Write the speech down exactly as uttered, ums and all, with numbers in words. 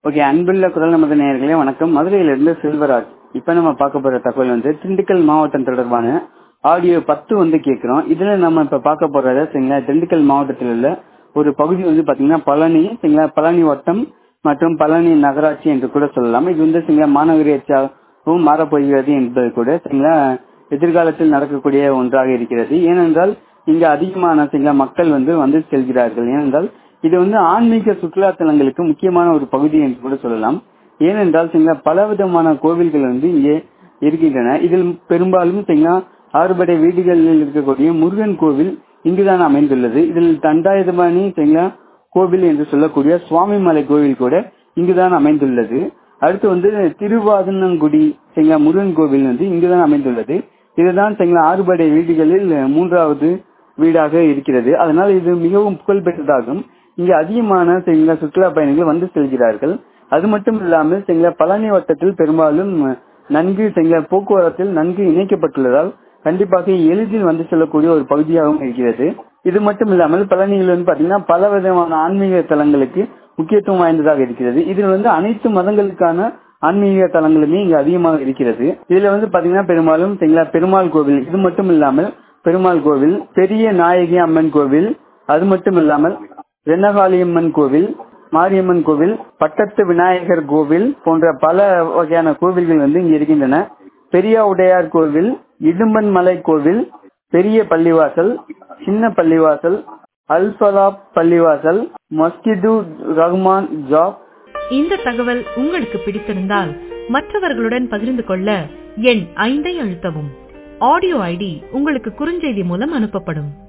Okay, அன்புள்ள குரல் நமது நேயர்களே வணக்கம். மதுரையிலிருந்து செல்வராஜ். இப்ப நம்ம பார்க்க போற தகவல் வந்து திண்டுக்கல் மாவட்டம் தொடர்பான ஆடியோ பத்து வந்து கேட்கிறோம். இதுல நம்ம இப்ப பார்க்க போறத சரிங்களா, திண்டுக்கல் மாவட்டத்தில் உள்ள ஒரு பகுதி வந்து பாத்தீங்கன்னா பழனி சரிங்களா, பழனி வட்டம் மற்றும் பழனி நகராட்சி என்று கூட சொல்லலாம். இது வந்து சரிங்களா மாநகராட்சியாகவும் மாறப்போகிறது என்பது கூட சரிங்களா எதிர்காலத்தில் நடக்கக்கூடிய ஒன்றாக இருக்கிறது. ஏனென்றால் இங்க அதிகமான சரிங்களா மக்கள் வந்து வந்து செல்கிறார்கள். ஏனென்றால் இது வந்து ஆன்மீக சுற்றுலா தலங்களுக்கு முக்கியமான ஒரு பகுதி என்று கூட சொல்லலாம். ஏனென்றால் சரிங்களா பல விதமான கோவில்கள் வந்து இங்கே இருக்கின்றன. இதில் பெரும்பாலும் சரிங்களா ஆறுபடை வீடுகளில் இருக்கக்கூடிய முருகன் கோவில் இங்குதான் அமைந்துள்ளது. இதில் தண்டாயுதபாணி சரிங்களா கோவில் என்று சொல்லக்கூடிய சுவாமிமலை கோவில் கூட இங்குதான் அமைந்துள்ளது. அடுத்து வந்து திருவாதனங்குடி சரிங்களா முருகன் கோவில் வந்து இங்குதான் அமைந்துள்ளது. இதுதான் சரிங்களா ஆறுபடை வீடுகளில் மூன்றாவது வீடாக இருக்கிறது. அதனால் இது மிகவும் புகழ்பெற்றதாகும். இங்கு அதிகமான சரிங்களா சுற்றுலா பயணிகள் வந்து செல்கிறார்கள். அது மட்டும் இல்லாமல் சரிங்களா பழனி வட்டத்தில் பெரும்பாலும் நன்கு சரிங்களா போக்குவரத்தில் நன்கு இணைக்கப்பட்டுள்ளதால் கண்டிப்பாக எளிதில் வந்து செல்லக்கூடிய ஒரு பகுதியாகவும் இருக்கிறது. இது மட்டும் இல்லாமல் பழனியில் வந்து பாத்தீங்கன்னா பல விதமான ஆன்மீக தலங்களுக்கு முக்கியத்துவம் வாய்ந்ததாக இருக்கிறது. இதில் வந்து அனைத்து மதங்களுக்கான ஆன்மீக தலங்களுமே இங்கு அதிகமாக இருக்கிறது. இதுல வந்து பாத்தீங்கன்னா பெரும்பாலும் சரிங்களா பெருமாள் கோவில், இது மட்டும் இல்லாமல் பெருமாள் கோவில், பெரிய நாயகி அம்மன் கோவில், அது மட்டும் இல்லாமல் ரென்னகாளியம்மன் கோவில், மாரியம்மன் கோவில், பட்டத்து விநாயகர் கோவில் போன்ற பல வகையான கோவில்கள் வந்து இங்க இருக்கின்றன. பெரிய உடையார் கோவில், இடும்பன் மலை கோவில், பெரிய பள்ளிவாசல், சின்ன பள்ளிவாசல், அல்பலா பள்ளிவாசல், மஸ்கிது ரஹ்மான் ஜாப். இந்த தகவல் உங்களுக்கு பிடித்திருந்தால் மற்றவர்களுடன் பகிர்ந்து கொள்ள எண் ஐந்தை அழுத்தவும். ஆடியோ ஐடி உங்களுக்கு குறுஞ்செய்தி மூலம் அனுப்பப்படும்.